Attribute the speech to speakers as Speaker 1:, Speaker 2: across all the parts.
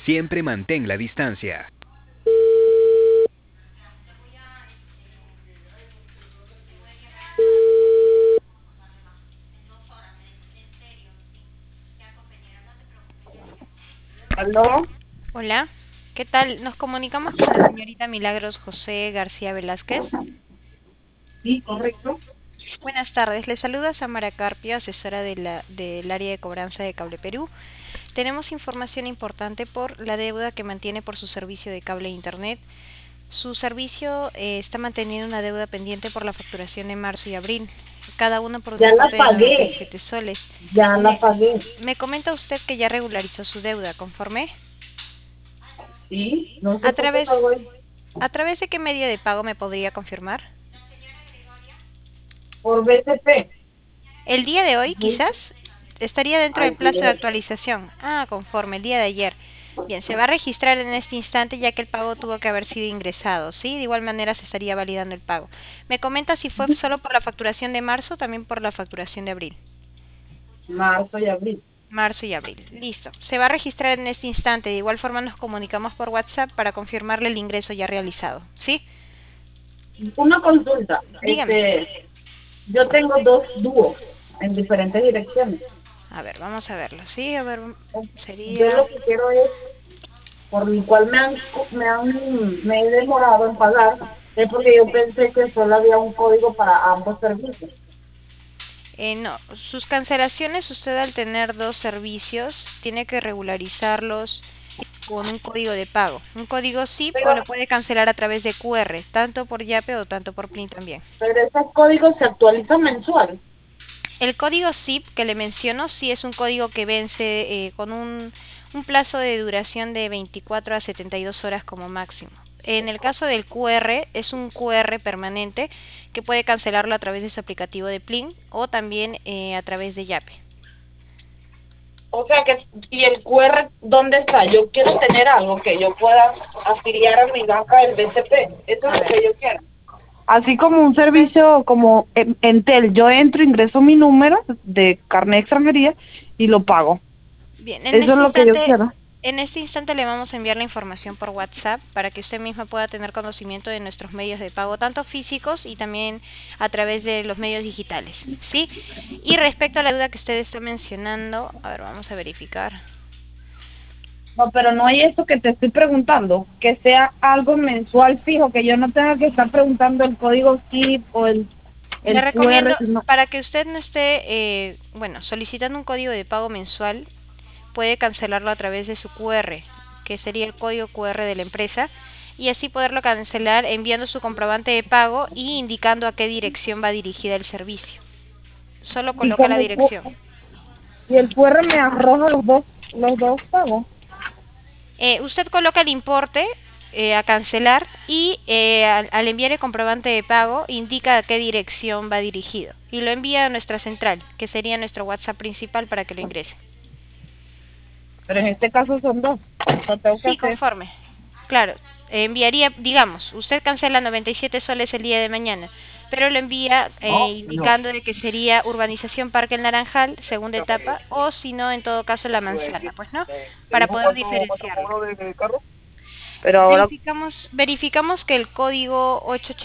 Speaker 1: Siempre mantén la distancia.
Speaker 2: ¿Aló?
Speaker 3: Hola, ¿qué tal? Nos comunicamos con la señorita Milagros José García Velázquez.
Speaker 2: Sí, correcto.
Speaker 3: Buenas tardes, le saluda Samara Carpio, asesora del área de cobranza de Cable Perú. Tenemos información importante por la deuda que mantiene por su servicio de cable e internet. Su servicio está manteniendo una deuda pendiente por la facturación de marzo y abril, cada uno por un
Speaker 2: Ya la
Speaker 3: importe de
Speaker 2: pagué,
Speaker 3: 97 soles.
Speaker 2: ya la
Speaker 3: Me,
Speaker 2: pagué.
Speaker 3: me comenta usted que ya regularizó su deuda, ¿conforme?
Speaker 2: Sí, no sé
Speaker 3: ¿A
Speaker 2: por qué
Speaker 3: través,
Speaker 2: pago ahí.
Speaker 3: a través de qué medio de pago me podría confirmar?
Speaker 2: Por BCP.
Speaker 3: El día de hoy,
Speaker 2: Sí.
Speaker 3: quizás, estaría dentro del plazo de
Speaker 2: Ayer.
Speaker 3: actualización. Ah, conforme, el día de ayer. Bien, se va a registrar en este instante ya que el pago tuvo que haber sido ingresado, ¿sí? De igual manera se estaría validando el pago. ¿Me comenta si fue solo por la facturación de marzo o también por la facturación de abril?
Speaker 2: Marzo y abril.
Speaker 3: Marzo y abril. Listo. Se va a registrar en este instante. De igual forma nos comunicamos por WhatsApp para confirmarle el ingreso ya realizado, ¿sí?
Speaker 2: Una consulta.
Speaker 3: Dígame.
Speaker 2: Yo tengo dos dúos en diferentes direcciones.
Speaker 3: A ver, vamos a verlo, ¿sí? A ver,
Speaker 2: Yo
Speaker 3: sería...
Speaker 2: lo que quiero es, por el cual me he demorado en pagar, es porque yo pensé que solo había un código para ambos servicios.
Speaker 3: No, sus cancelaciones usted al tener dos servicios tiene que regularizarlos con un código de pago. Un código SIP o
Speaker 2: Pero,
Speaker 3: lo puede cancelar a través de QR, tanto por Yape o tanto por Plin también.
Speaker 2: pero esos códigos se actualizan mensual.
Speaker 3: El código SIP que le menciono sí es un código que vence con un plazo de duración de 24 a 72 horas como máximo. En el caso del QR, es un QR permanente que puede cancelarlo a través de su aplicativo de Plin o también a través de Yape.
Speaker 2: O sea que, ¿y el QR dónde está? Yo quiero tener algo que yo pueda afiliar a mi banca del BCP. Eso es
Speaker 3: A
Speaker 2: lo
Speaker 3: ver,
Speaker 2: que yo quiero. Así como un servicio como Entel, yo entro, ingreso mi número de carnet de extranjería y lo pago.
Speaker 3: bien,
Speaker 2: Eso es lo que yo quiero.
Speaker 3: en este instante le vamos a enviar la información por WhatsApp para que usted misma pueda tener conocimiento de nuestros medios de pago, tanto físicos y también a través de los medios digitales, ¿sí? Y respecto a la duda que usted está mencionando, a ver, vamos a verificar.
Speaker 2: No, pero no hay eso que te estoy preguntando, que sea algo mensual fijo, que yo no tenga que estar preguntando el código SIP o
Speaker 3: Le
Speaker 2: el QR,
Speaker 3: recomiendo,
Speaker 2: sino...
Speaker 3: para que usted no esté, bueno, solicitando un código de pago mensual, puede cancelarlo a través de su QR, que sería el código QR de la empresa, y así poderlo cancelar enviando su comprobante de pago y indicando a qué dirección va dirigida el servicio. Solo
Speaker 2: Y
Speaker 3: coloca
Speaker 2: con
Speaker 3: la dirección.
Speaker 2: y el QR me arroja los dos pagos.
Speaker 3: Usted coloca el importe a cancelar y al enviar el comprobante de pago indica a qué dirección va dirigido y lo envía a nuestra central, que sería nuestro WhatsApp principal para que lo ingrese.
Speaker 2: Pero en este caso son dos. Lo tengo que
Speaker 3: Sí,
Speaker 2: hacer.
Speaker 3: conforme. Claro, enviaría, digamos, usted cancela 97 soles el día de mañana, pero lo envía indicando de que sería Urbanización Parque El Naranjal, segunda etapa, o si no, en todo caso, La Manzana, pues, ¿no? Para poder diferenciarlo.
Speaker 2: Pero ahora,
Speaker 3: Verificamos que el código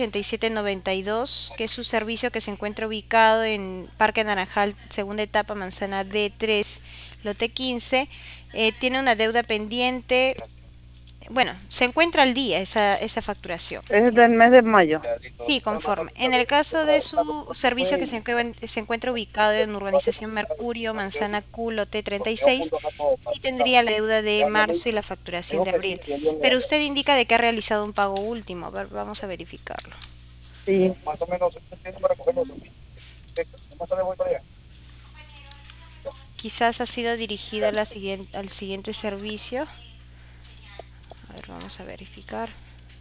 Speaker 3: 88792, que es su servicio que se encuentra ubicado en Parque Naranjal, segunda etapa, manzana D3, lote 15, tiene una deuda pendiente. Bueno, se encuentra al día esa facturación.
Speaker 2: es del mes de mayo.
Speaker 3: Sí, conforme. En el caso de su servicio que se encuentra ubicado en Urbanización Mercurio, Manzana Q, lote 36, sí tendría la deuda de marzo y la facturación de abril. Pero usted indica de que ha realizado un pago último. A ver, vamos a verificarlo.
Speaker 2: Sí.
Speaker 3: Quizás ha sido dirigido a al siguiente servicio. A ver, vamos a verificar.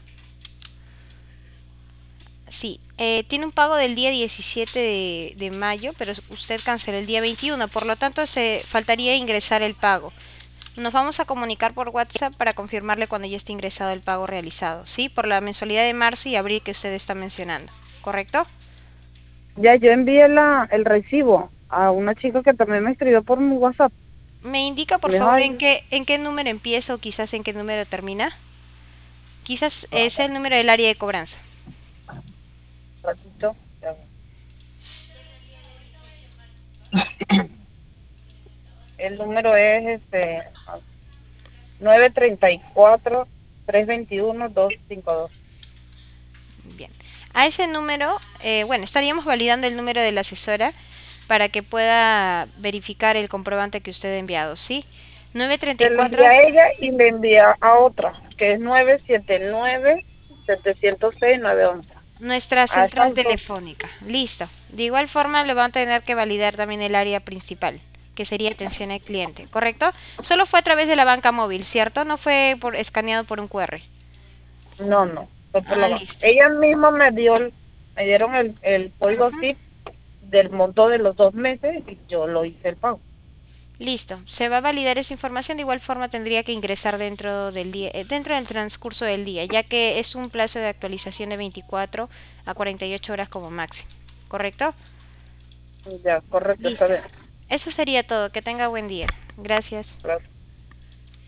Speaker 3: Sí, tiene un pago del día 17 de mayo, pero usted canceló el día 21, por lo tanto se faltaría ingresar el pago. Nos vamos a comunicar por WhatsApp para confirmarle cuando ya esté ingresado el pago realizado, ¿sí? Por la mensualidad de marzo y abril que usted está mencionando, ¿correcto?
Speaker 2: Ya yo envié el recibo a una chica que también me escribió por mi WhatsApp.
Speaker 3: ¿Me indica por
Speaker 4: Me
Speaker 3: favor
Speaker 4: ay,
Speaker 3: en qué número empieza o quizás en qué número termina? Quizás es el número del área de cobranza.
Speaker 4: ratito. Ya va. El número es 934-321-252.
Speaker 3: Bien. A ese número, bueno, estaríamos validando el número de la asesora para que pueda verificar el comprobante que usted ha enviado, ¿sí?
Speaker 4: Se le
Speaker 3: 934.
Speaker 4: envía a ella y le envía a otra, que es 979-706-911.
Speaker 3: Nuestra
Speaker 4: A
Speaker 3: central
Speaker 4: esas dos.
Speaker 3: telefónica. Listo. De igual forma le van a tener que validar también el área principal, que sería atención al cliente, ¿correcto? Solo fue a través de la banca móvil, ¿cierto? No fue por escaneado por un QR.
Speaker 4: No, no, fue por
Speaker 3: Ah,
Speaker 4: la banca.
Speaker 3: listo.
Speaker 4: Ella misma me dieron el código
Speaker 3: Ujú.
Speaker 4: SIP del monto de los 2 meses y yo lo hice el pago.
Speaker 3: Listo. Se va a validar esa información. De igual forma tendría que ingresar dentro del día, dentro del transcurso del día, ya que es un plazo de actualización de 24 a 48 horas como máximo, ¿correcto?
Speaker 4: Ya, correcto, está
Speaker 3: Listo.
Speaker 4: bien.
Speaker 3: Eso sería todo. Que tenga buen día. Gracias.
Speaker 4: Gracias.